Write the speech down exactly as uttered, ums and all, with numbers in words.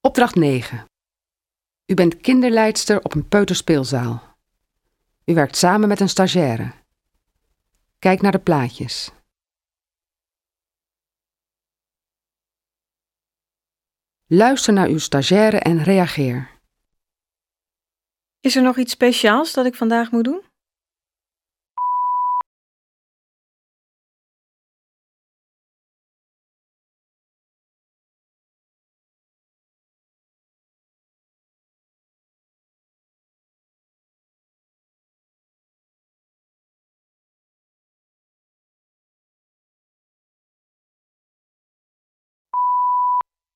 Opdracht negen. U bent kinderleidster op een peuterspeelzaal. U werkt samen met een stagiaire. Kijk naar de plaatjes. Luister naar uw stagiaire en reageer. Is er nog iets speciaals dat ik vandaag moet doen?